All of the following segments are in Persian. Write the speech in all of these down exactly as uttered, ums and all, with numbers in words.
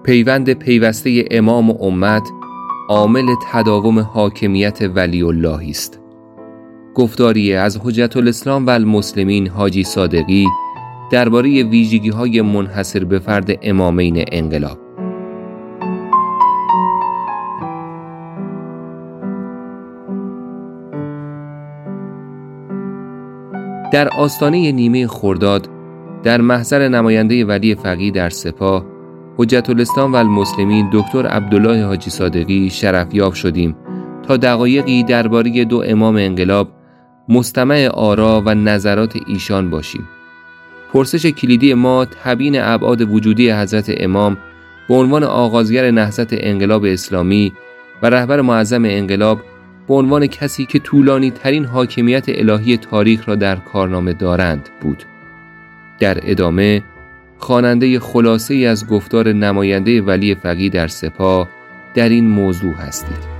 پیوند پیوسته امام و امت عامل تداوم حاکمیت ولی الله است. گفتاری از حجت الاسلام و المسلمین حاجی صادقی درباره ویژگی‌های منحصر به فرد امامین انقلاب. در آستانه نیمه خرداد در محضر نماینده ولی فقیه در سپاه حجت الاسلام و المسلمین دکتر عبدالله حاجی صادقی شرفیاب شدیم تا دقایقی درباره دو امام انقلاب مستمع آرا و نظرات ایشان باشیم. پرسش کلیدی ما تبیین ابعاد وجودی حضرت امام به عنوان آغازگر نهضت انقلاب اسلامی و رهبر معظم انقلاب به عنوان کسی که طولانی ترین حاکمیت الهی تاریخ را در کارنامه دارند بود. در ادامه خواننده خلاصه ای از گفتار نماینده ولی فقیه در سپاه در این موضوع هستید.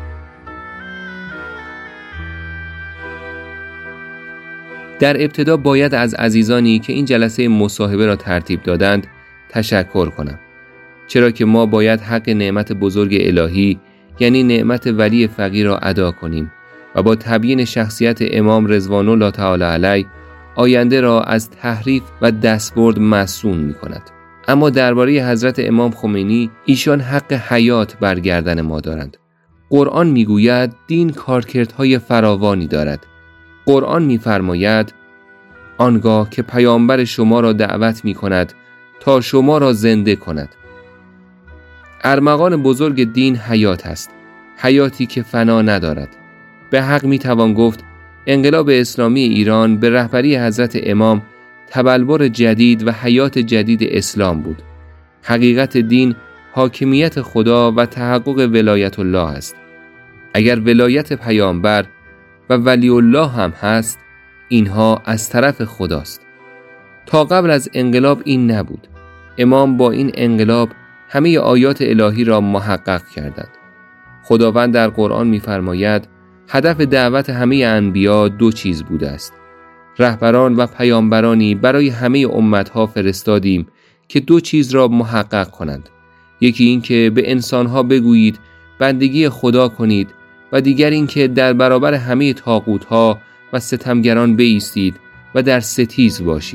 در ابتدا باید از عزیزانی که این جلسه مصاحبه را ترتیب دادند تشکر کنم، چرا که ما باید حق نعمت بزرگ الهی یعنی نعمت ولی فقیه را ادا کنیم و با تبیین شخصیت امام رضوان الله تعالی علیه آینده را از تحریف و دستبرد مصون می کند. اما درباره حضرت امام خمینی ایشان حق حیات بر گردن ما دارند. قرآن می گوید دین کارکردهای فراوانی دارد. قرآن می فرماید آنگاه که پیامبر شما را دعوت می کند تا شما را زنده کند. ارمغان بزرگ دین حیات است، حیاتی که فنا ندارد. به حق می توان گفت انقلاب اسلامی ایران به رهبری حضرت امام تبلور جدید و حیات جدید اسلام بود. حقیقت دین حاکمیت خدا و تحقق ولایت الله است. اگر ولایت پیامبر و ولی الله هم هست، اینها از طرف خداست. تا قبل از انقلاب این نبود. امام با این انقلاب همه آیات الهی را محقق کردند. خداوند در قرآن می‌فرماید هدف دعوت همه انبیا دو چیز بوده است. رهبران و پیامبرانی برای همه امتها فرستادیم که دو چیز را محقق کنند. یکی این که به انسانها بگویید بندگی خدا کنید و دیگر این که در برابر همه طاغوت‌ها و ستمگران بایستید و در ستیز باشید.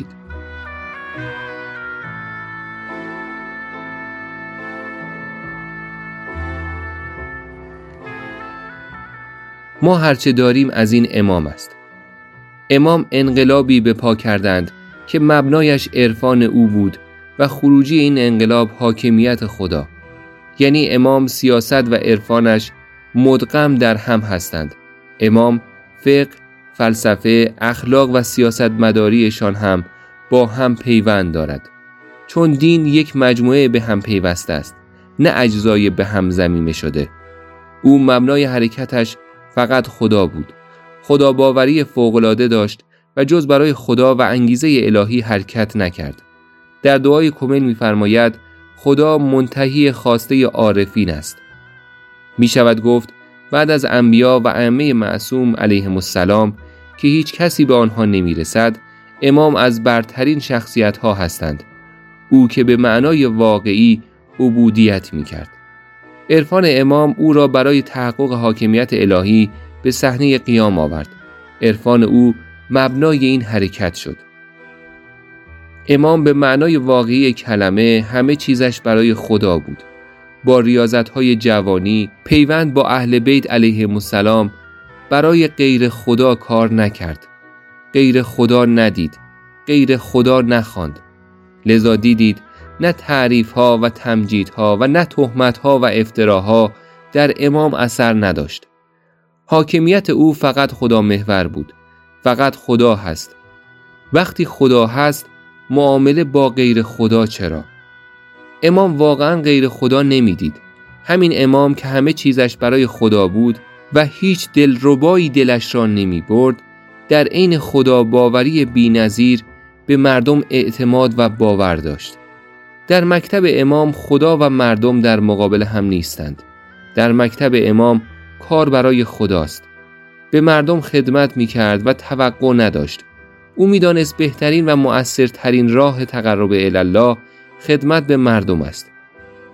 ما هرچه داریم از این امام است. امام انقلابی به پا کردند که مبنایش عرفان او بود و خروجی این انقلاب حاکمیت خدا. یعنی امام سیاست و عرفانش مدغم در هم هستند. امام فقه، فلسفه، اخلاق و سیاست مداریشان هم با هم پیوند دارد. چون دین یک مجموعه به هم پیوسته است، نه اجزای به هم ضمیمه شده. او مبنای حرکتش فقط خدا بود. خدا باوری فوق‌العاده داشت و جز برای خدا و انگیزه الهی حرکت نکرد. در دعای کمیل می‌فرماید خدا منتهی خواسته عارفین است. می شود گفت بعد از انبیا و ائمه معصوم علیهم السلام که هیچ کسی به آنها نمی رسد، امام از برترین شخصیت ها هستند. او که به معنای واقعی عبودیت می کرد. عرفان امام او را برای تحقق حاکمیت الهی به صحنه قیام آورد. عرفان او مبنای این حرکت شد. امام به معنای واقعی کلمه همه چیزش برای خدا بود. با ریاضت‌های جوانی پیوند با اهل بیت علیهم السلام برای غیر خدا کار نکرد. غیر خدا ندید، غیر خدا نخواند. لذا دیدید نه تعریف‌ها و تمجیدها و نه تهمت‌ها و افتراها در امام اثر نداشت. حاکمیت او فقط خدا محور بود. فقط خدا هست. وقتی خدا هست معامله با غیر خدا چرا؟ امام واقعا غیر خدا نمیدید. همین امام که همه چیزش برای خدا بود و هیچ دلربایی دلش را نمی برد، در عین خدا باوری بی‌نظیر به مردم اعتماد و باور داشت. در مکتب امام خدا و مردم در مقابل هم نیستند. در مکتب امام کار برای خداست. به مردم خدمت می کرد و توقع نداشت. او می دانست بهترین و مؤثرترین راه تقرب الی الله خدمت به مردم است.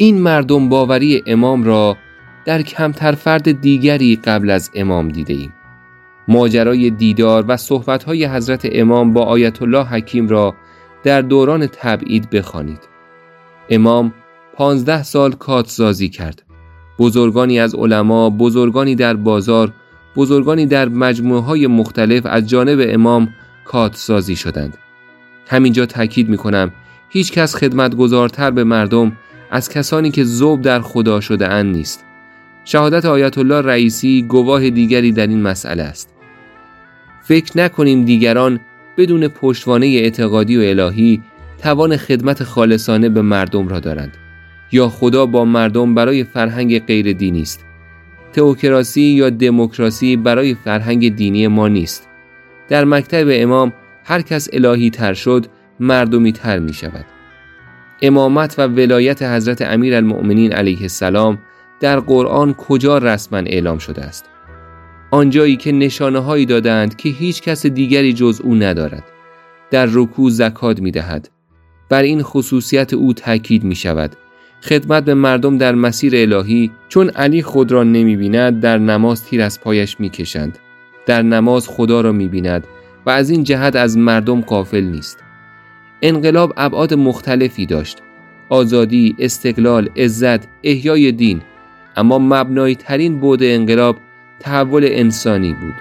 این مردم باوری امام را در کمتر فرد دیگری قبل از امام دیده ایم. ماجرای دیدار و صحبت‌های حضرت امام با آیت الله حکیم را در دوران تبعید بخوانید. امام پانزده سال کادسازی کرد. بزرگانی از علما، بزرگانی در بازار، بزرگانی در مجموعه‌های مختلف از جانب امام کادسازی شدند. همینجا تاکید می‌کنم هیچ کس خدمتگزارتر به مردم از کسانی که ذوب در خدا شده اند نیست. شهادت آیت الله رئیسی گواه دیگری در این مسئله است. فکر نکنیم دیگران بدون پشتوانه اعتقادی و الهی توان خدمت خالصانه به مردم را دارند یا خدا با مردم برای فرهنگ غیر دینی است. تئوکراسی یا دموکراسی برای فرهنگ دینی ما نیست. در مکتب امام هر کس الهی تر شد مردمی تر می شود. امامت و ولایت حضرت امیرالمؤمنین علیه السلام در قرآن کجا رسما اعلام شده است؟ آنجایی که نشانه هایی دادند که هیچ کس دیگری جز او ندارد. در رکوع زکات می دهد. بر این خصوصیت او تاکید می شود. خدمت به مردم در مسیر الهی، چون علی خود را نمی بیند در نماز تیر از پایش می کشند. در نماز خدا را می بیند و از این جهت از مردم غافل نیست. انقلاب ابعاد مختلفی داشت: آزادی، استقلال، عزت، احیای دین. اما مبنایی ترین بعد انقلاب تحول انسانی بود.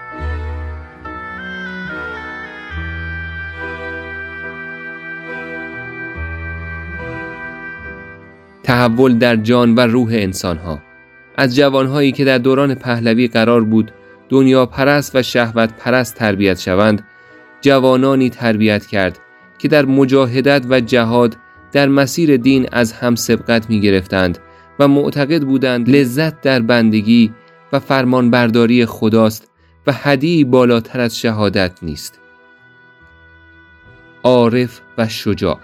تحول در جان و روح انسانها. از جوانهایی که در دوران پهلوی قرار بود دنیا پرست و شهوت پرست تربیت شوند، جوانانی تربیت کرد که در مجاهدت و جهاد در مسیر دین از هم سبقت می گرفتند و معتقد بودند لذت در بندگی و فرمانبرداری خداست و هدیه‌ای بالاتر از شهادت نیست. عارف و شجاع.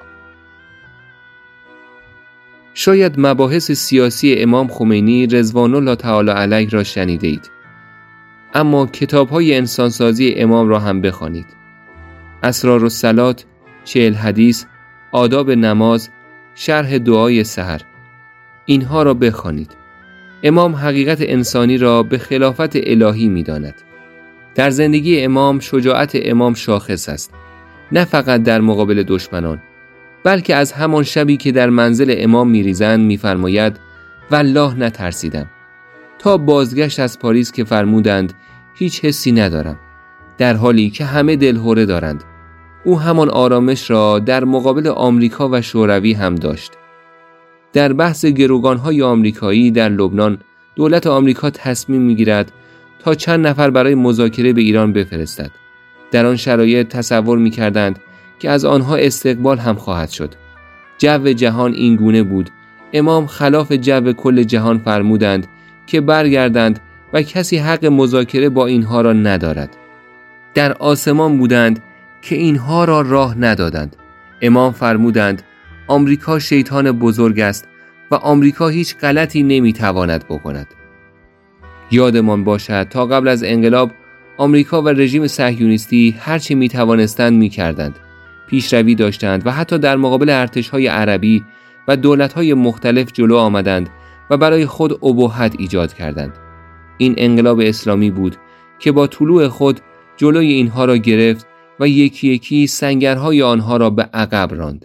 شاید مباحث سیاسی امام خمینی رضوان الله تعالی علیه را شنیده اید، اما کتاب‌های انسانسازی امام را هم بخوانید. اسرار الصلاة، چهل حدیث، آداب نماز، شرح دعای سحر، اینها را بخوانید. امام حقیقت انسانی را به خلافت الهی می داند. در زندگی امام شجاعت امام شاخص است، نه فقط در مقابل دشمنان، بلکه از همان شبی که در منزل امام می ریزند می فرماید والله نترسیدم، تا بازگشت از پاریس که فرمودند هیچ حسی ندارم، در حالی که همه دلهره دارند. او همان آرامش را در مقابل آمریکا و شوروی هم داشت. در بحث گروگان‌های آمریکایی در لبنان، دولت آمریکا تصمیم می‌گیرد تا چند نفر برای مذاکره به ایران بفرستد. در آن شرایط تصور می‌کردند که از آنها استقبال هم خواهد شد. جو جهان این گونه بود. امام خلاف جو کل جهان فرمودند که برگردند و کسی حق مذاکره با اینها را ندارد. در آسمان بودند که اینها را راه ندادند. امام فرمودند آمریکا شیطان بزرگ است و آمریکا هیچ غلطی نمیتواند بکند. یادمان باشد تا قبل از انقلاب آمریکا و رژیم صهیونیستی هرچی میتوانستند میکردند. پیشروی داشتند و حتی در مقابل ارتش‌های عربی و دولت‌های مختلف جلو آمدند و برای خود ابهت ایجاد کردند. این انقلاب اسلامی بود که با طلوع خود جلوی اینها را گرفت و یکی یکی سنگرهای آنها را به عقب راند.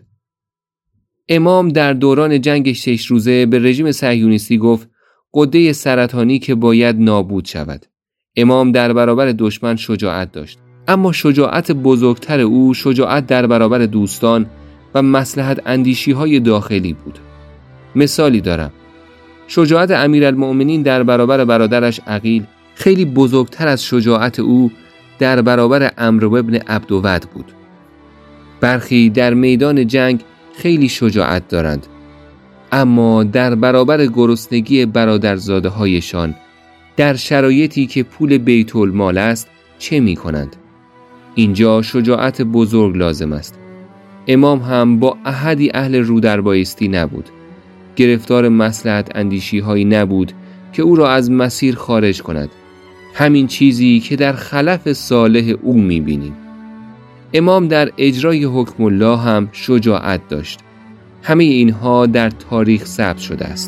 امام در دوران جنگ شش روزه به رژیم صهیونیستی گفت غده سرطانی که باید نابود شود. امام در برابر دشمن شجاعت داشت، اما شجاعت بزرگتر او شجاعت در برابر دوستان و مصلحت اندیشی‌های داخلی بود. مثالی دارم. شجاعت امیرالمؤمنین در برابر برادرش عقیل خیلی بزرگتر از شجاعت او در برابر عمرو بن عبدود بود. برخی در میدان جنگ خیلی شجاعت دارند، اما در برابر گرسنگی برادرزاده هایشان در شرایطی که پول بیت المال است چه می کنند؟ اینجا شجاعت بزرگ لازم است. امام هم با احدی اهل رو در بایستی نبود. گرفتار مصلحت اندیشی هایی نبود که او را از مسیر خارج کند. همین چیزی که در خلف صالح او می بینیم. امام در اجرای حکم الله هم شجاعت داشت. همه اینها در تاریخ ثبت شده است.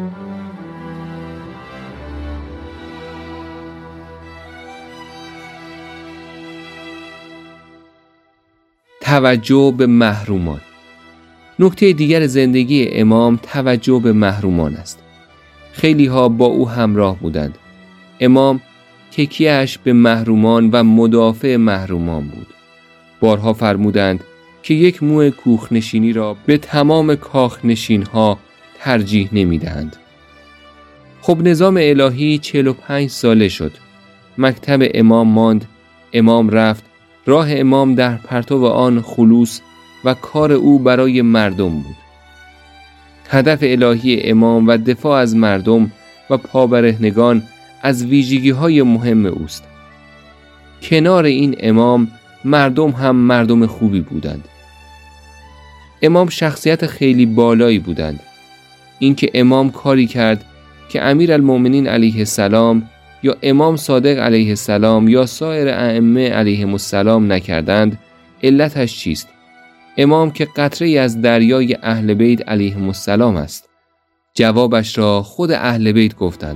توجه به محرومان. نکته دیگر زندگی امام توجه به محرومان است. خیلی ها با او همراه بودند. امام تکیه‌اش به محرومان و مدافع محرومان بود. بارها فرمودند که یک موی کوخنشینی را به تمام کاخنشین ها ترجیح نمی دهند. خب نظام الهی چهل و پنج ساله شد. مکتب امام ماند، امام رفت، راه امام در پرتو آن خلوص و کار او برای مردم بود. هدف الهی امام و دفاع از مردم و پابرهنگان از ویژگی‌های مهم اوست. کنار این امام مردم هم مردم خوبی بودند. امام شخصیت خیلی بالایی بودند. اینکه امام کاری کرد که امیرالمؤمنین علیه السلام یا امام صادق علیه السلام یا سایر ائمه علیهم السلام نکردند، علتش چیست؟ امام که قطره‌ای از دریای اهل بیت علیهم السلام است. جوابش را خود اهل بیت گفتند.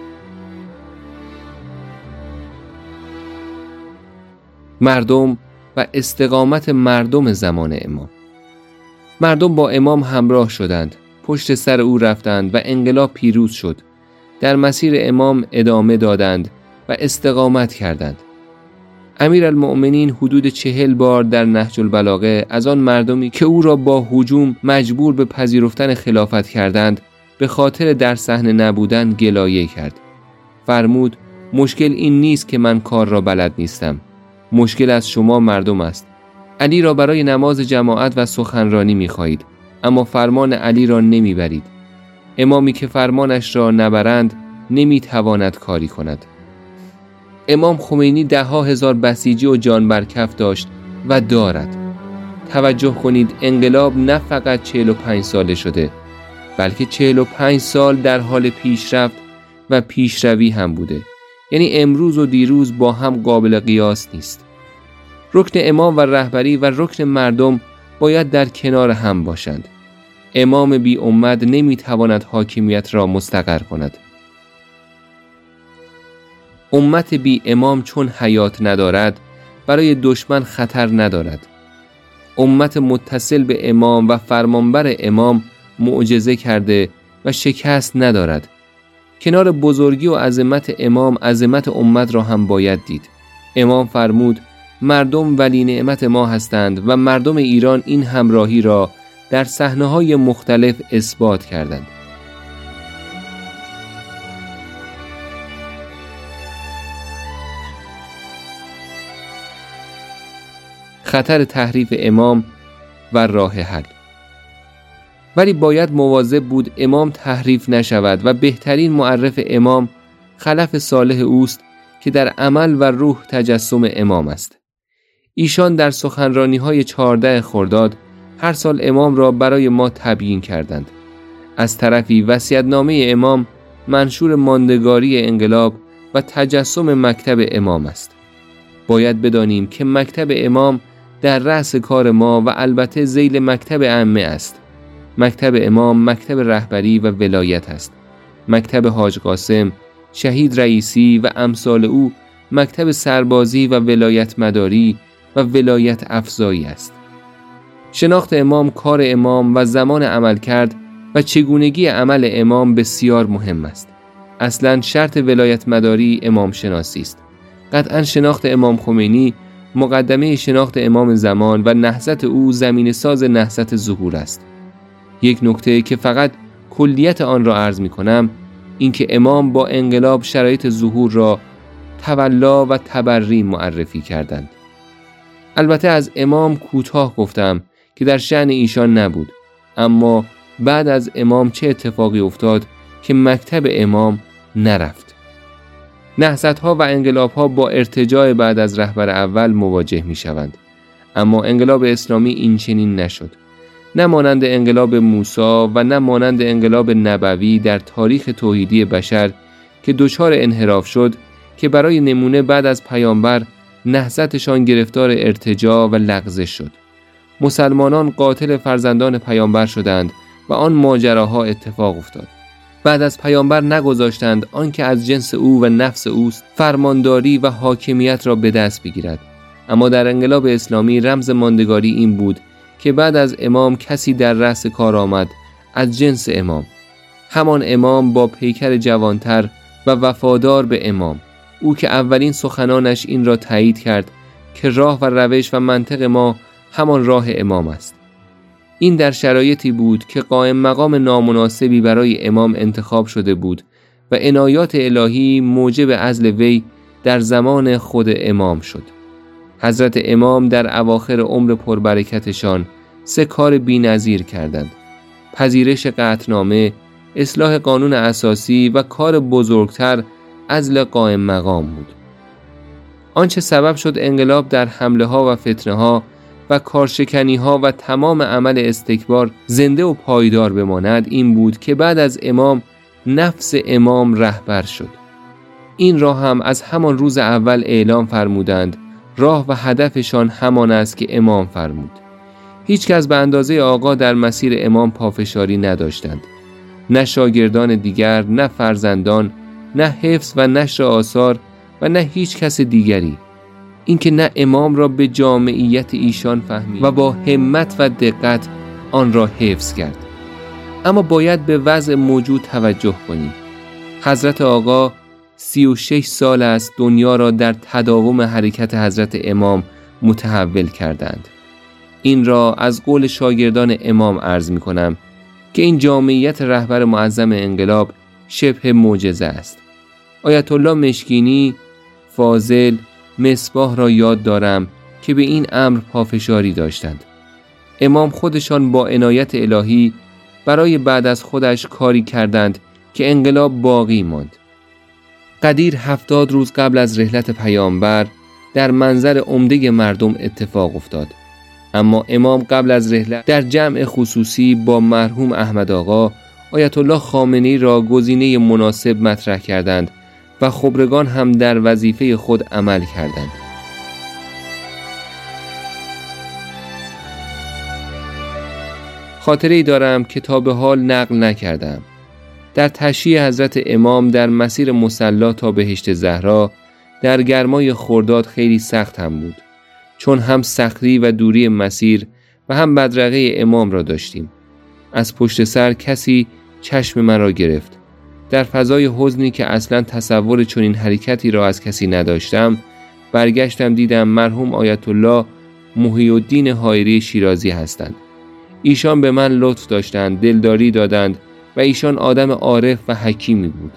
مردم و استقامت مردم زمان امام. مردم با امام همراه شدند، پشت سر او رفتند و انقلاب پیروز شد. در مسیر امام ادامه دادند و استقامت کردند. امیرالمؤمنین حدود چهل بار در نهج البلاغه از آن مردمی که او را با هجوم مجبور به پذیرفتن خلافت کردند به خاطر در صحنه نبودن گلایه کرد. فرمود مشکل این نیست که من کار را بلد نیستم. مشکل از شما مردم است. علی را برای نماز جماعت و سخنرانی می‌خواهید، اما فرمان علی را نمیبرید. امامی که فرمانش را نبرند نمیتواند کاری کند. امام خمینی ده ها هزار بسیجی و جان برکف داشت و دارد. توجه کنید انقلاب نه فقط چهل و پنج ساله شده، بلکه چهل و پنج سال در حال پیشرفت و پیشروی هم بوده. یعنی امروز و دیروز با هم قابل قیاس نیست. رکن امام و رهبری و رکن مردم باید در کنار هم باشند. امام بی امت نمیتواند حاکمیت را مستقر کند. امت بی امام چون حیات ندارد برای دشمن خطر ندارد. امت متصل به امام و فرمانبر امام معجزه کرده و شکست ندارد. کنار بزرگی و عظمت امام عظمت امت را هم باید دید. امام فرمود مردم ولی نعمت ما هستند و مردم ایران این همراهی را در صحنه‌های مختلف اثبات کردند. خطر تحریف امام و راه حل. ولی باید مواظب بود امام تحریف نشود و بهترین معرف امام خلف صالح اوست که در عمل و روح تجسم امام است. ایشان در سخنرانی‌های چهارده خرداد هر سال امام را برای ما تبیین کردند. از طرفی وصیت‌نامه امام منشور ماندگاری انقلاب و تجسم مکتب امام است. باید بدانیم که مکتب امام در رأس کار ما و البته ذیل مکتب ائمه است. مکتب امام مکتب رهبری و ولایت است. مکتب حاج قاسم، شهید رئیسی و امثال او مکتب سربازی و ولایت مداری و ولایت افزایی است. شناخت امام، کار امام و زمان عمل کرد و چگونگی عمل امام بسیار مهم است. اصلاً شرط ولایت مداری امام شناسی است. قطعاً شناخت امام خمینی مقدمه شناخت امام زمان و نهضت او زمین ساز نهضت ظهور است. یک نکته که فقط کلیت آن را عرض می کنم این که امام با انقلاب شرایط ظهور را تولا و تبری معرفی کردند. البته از امام کوتاه گفتم که در شأن ایشان نبود، اما بعد از امام چه اتفاقی افتاد که مکتب امام نرفت. نهضت‌ها و انقلاب‌ها با ارتجاع بعد از رهبر اول مواجه می‌شوند، اما انقلاب اسلامی این چنین نشد. نه مانند انقلاب موسی و نه مانند انقلاب نبوی در تاریخ توحیدی بشر که دچار انحراف شد، که برای نمونه بعد از پیامبر نهضتشان گرفتار ارتجاع و لغزش شد. مسلمانان قاتل فرزندان پیامبر شدند و آن ماجراها اتفاق افتاد. بعد از پیامبر نگذاشتند آنکه از جنس او و نفس اوست فرمانداری و حاکمیت را به دست بگیرد. اما در انقلاب اسلامی رمز ماندگاری این بود که بعد از امام کسی در رأس کار آمد از جنس امام، همان امام با پیکر جوانتر و وفادار به امام، او که اولین سخنانش این را تایید کرد که راه و روش و منطق ما همان راه امام است. این در شرایطی بود که قائم مقام نامناسبی برای امام انتخاب شده بود و عنایات الهی موجب عزل وی در زمان خود امام شد. حضرت امام در اواخر عمر پربرکتشان سه کار بی‌نظیر کردند: پذیرش قطعنامه، اصلاح قانون اساسی و کار بزرگتر عزل قائم مقام بود. آنچه سبب شد انقلاب در حمله ها و فتنه ها و کارشکنی ها و تمام عمل استکبار زنده و پایدار بماند این بود که بعد از امام نفس امام رهبر شد. این را هم از همان روز اول اعلام فرمودند راه و هدفشان همان است که امام فرمود. هیچ کس به اندازه آقا در مسیر امام پافشاری نداشتند. نه شاگردان دیگر، نه فرزندان، نه حفظ و نشر آثار و نه هیچ کس دیگری. اینکه نه امام را به جامعیت ایشان فهمید و با همت و دقت آن را حفظ کرد. اما باید به وضع موجود توجه کنیم. حضرت آقا سی و شش سال است دنیا را در تداوم حرکت حضرت امام متحول کردند. این را از قول شاگردان امام عرض می کنم که این جامعیت رهبر معظم انقلاب شبه معجزه است. آیت الله مشکینی، فاضل، مصباح را یاد دارم که به این امر پافشاری داشتند. امام خودشان با عنایت الهی برای بعد از خودش کاری کردند که انقلاب باقی ماند. قدیر هفتاد روز قبل از رحلت پیامبر در منظر عمده مردم اتفاق افتاد. اما امام قبل از رحلت در جمع خصوصی با مرحوم احمد آقا آیت الله خامنه‌ای را گزینه مناسب مطرح کردند و خبرگان هم در وظیفه خود عمل کردند. خاطره‌ای دارم که تا به حال نقل نکردم. در تشییع حضرت امام در مسیر مصلی تا بهشت زهرا در گرمای خرداد خیلی سخت هم بود، چون هم سختی و دوری مسیر و هم بدرقه امام را داشتیم. از پشت سر کسی چشم مرا گرفت. در فضای حزنی که اصلا تصور چنین حرکتی را از کسی نداشتم، برگشتم دیدم مرحوم آیت الله محی الدین حائری شیرازی هستند. ایشان به من لطف داشتند، دلداری دادند و ایشان آدم عارف و حکیمی بود.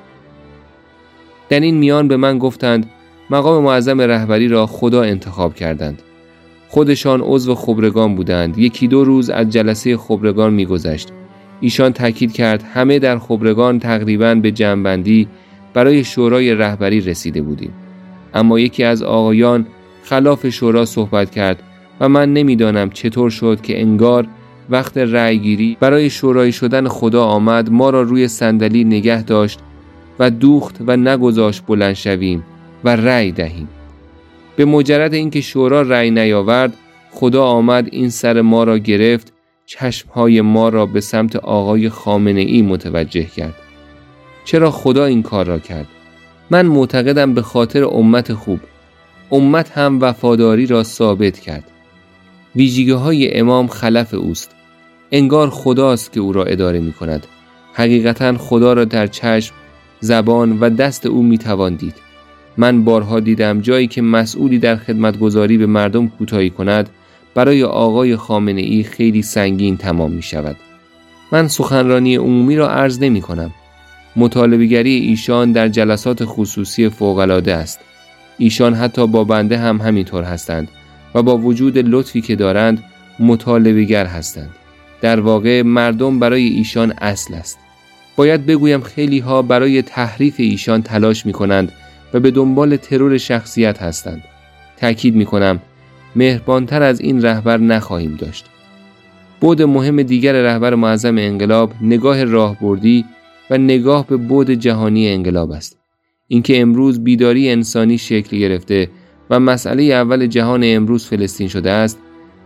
در این میان به من گفتند مقام معظم رهبری را خدا انتخاب کردند. خودشان عضو خبرگان بودند. یکی دو روز از جلسه خبرگان می‌گذشت. ایشان تاکید کرد همه در خبرگان تقریباً به جمع‌بندی برای شورای رهبری رسیده بودیم. اما یکی از آقایان خلاف شورا صحبت کرد و من نمی‌دانم چطور شد که انگار وقت رأیگیری برای شورای شدن خدا آمد، ما را روی صندلی نگه داشت و دوخت و نگذاشت بلند شویم و رأی دهیم. به مجرد اینکه شورا رأی نیاورد، خدا آمد این سر ما را گرفت، چشمهای ما را به سمت آقای خامنه‌ای متوجه کرد. چرا خدا این کار را کرد؟ من معتقدم به خاطر امت خوب. امت هم وفاداری را ثابت کرد. ویژگی‌های امام خلف اوست. انگار خداست که او را اداره می کند. حقیقتاً خدا را در چشم، زبان و دست او می توان دید. من بارها دیدم جایی که مسئولی در خدمتگزاری به مردم کوتاهی کند، برای آقای خامنه‌ای خیلی سنگین تمام می شود. من سخنرانی عمومی را عرض نمی کنم. مطالبه‌گری ایشان در جلسات خصوصی فوق‌العاده است. ایشان حتی با بنده هم همینطور هستند و با وجود لطفی که دارند مطالبه‌گر هستند. در واقع مردم برای ایشان اصل است. باید بگویم خیلی ها برای تحریف ایشان تلاش می کنند و به دنبال ترور شخصیت هستند. تأکید می کنم مهربانتر از این رهبر نخواهیم داشت. بعد مهم دیگر رهبر معظم انقلاب نگاه راهبردی و نگاه به بعد جهانی انقلاب است. اینکه امروز بیداری انسانی شکل گرفته و مسئله اول جهان امروز فلسطین شده است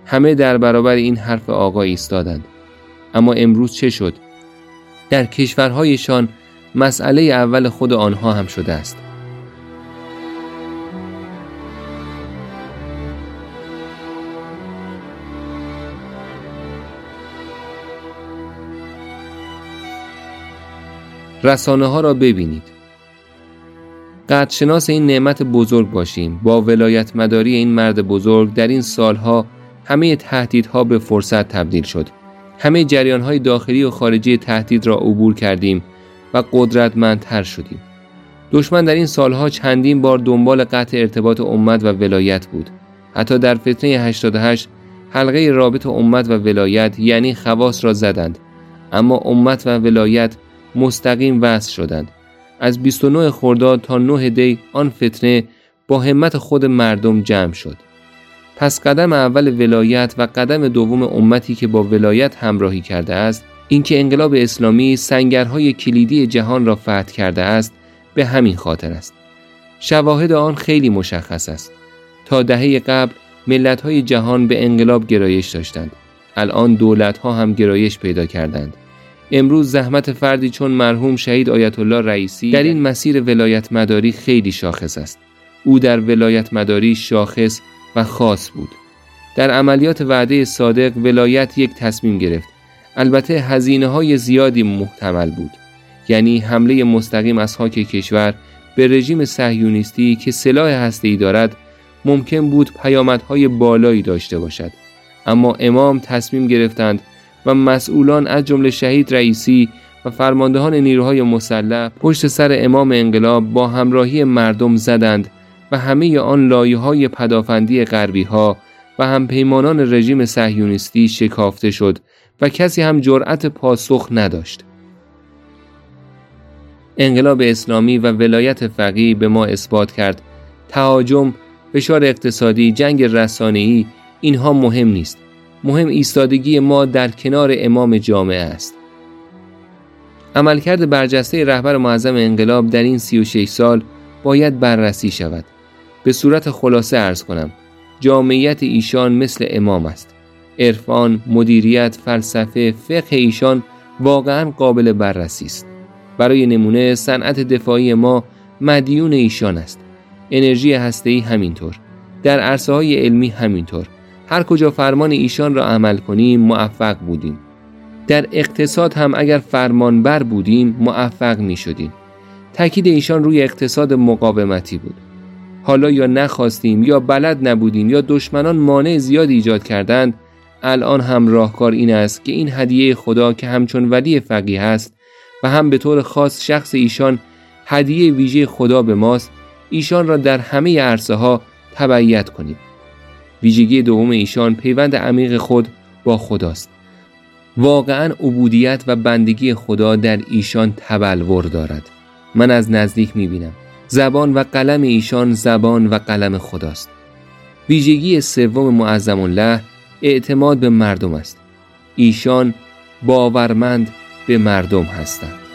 همه در برابر این حرف آقا ایستادند. اما امروز چه شد؟ در کشورهایشان مسئله اول خود آنها هم شده است. رسانه ها را ببینید. قدرشناس این نعمت بزرگ باشیم. با ولایت مداری این مرد بزرگ در این سالها همه تهدیدها به فرصت تبدیل شد. همه جریانهای داخلی و خارجی تهدید را عبور کردیم و قدرتمندتر شدیم. دشمن در این سالها چندین بار دنبال قطع ارتباط امت و ولایت بود. حتی در فتنه هشتاد و هشت حلقه رابط امت و ولایت یعنی خواص را زدند، اما امت و ولایت مستقیم وصل شدند. از بیست و نه خرداد تا نه دی آن فتنه با همت خود مردم جمع شد. پس قدم اول ولایت و قدم دوم امتی که با ولایت همراهی کرده است، اینکه انقلاب اسلامی سنگرهای کلیدی جهان را فتح کرده است، به همین خاطر است. شواهد آن خیلی مشخص است. تا دهه قبل ملت‌های جهان به انقلاب گرایش داشتند. الان دولت‌ها هم گرایش پیدا کردند. امروز زحمت فردی چون مرحوم شهید آیت الله رئیسی در این مسیر ولایت مداری خیلی شاخص است. او در ولایت مداری شاخص و خاص بود. در عملیات وعده صادق ولایت یک تصمیم گرفت. البته هزینه‌های زیادی محتمل بود. یعنی حمله مستقیم از خاک کشور به رژیم صهیونیستی که سلاح هسته‌ای دارد ممکن بود پیامدهای بالایی داشته باشد. اما امام تصمیم گرفتند و مسئولان از جمله شهید رئیسی و فرماندهان نیروهای مسلح پشت سر امام انقلاب با همراهی مردم زدند و همه آن لایه‌های پدافندی غربی‌ها و همپیمانان رژیم صهیونیستی شکافته شد و کسی هم جرأت پاسخ نداشت. انقلاب اسلامی و ولایت فقیه به ما اثبات کرد تهاجم، فشار اقتصادی، جنگ رسانه‌ای اینها مهم نیست. مهم ایستادگی ما در کنار امام جامعه است. عملکرد برجسته رهبر معظم انقلاب در این سی و شش سال باید بررسی شود. به صورت خلاصه عرض کنم، جامعیت ایشان مثل امام است. عرفان، مدیریت، فلسفه، فقه ایشان واقعا قابل بررسی است. برای نمونه صنعت دفاعی ما مدیون ایشان است. انرژی هسته‌ای همینطور. در عرصه‌های علمی همینطور. هر کجا فرمان ایشان را عمل کنیم موفق بودیم. در اقتصاد هم اگر فرمانبر بودیم موفق می شدیم. تاکید ایشان روی اقتصاد مقاومتی بود. حالا یا نخواستیم یا بلد نبودیم یا دشمنان مانع زیاد ایجاد کردند، الان هم راهکار این است که این هدیه خدا که همچون ولی فقیه است و هم به طور خاص شخص ایشان هدیه ویژه خدا به ماست، ایشان را در همه عرصه ها تبعیت کنیم. ویژگی دوم ایشان پیوند عمیق خود با خداست. واقعا عبودیت و بندگی خدا در ایشان تبلور دارد. من از نزدیک میبینم. زبان و قلم ایشان زبان و قلم خداست. ویژگی سوم معظم الله اعتماد به مردم است. ایشان باورمند به مردم هستند.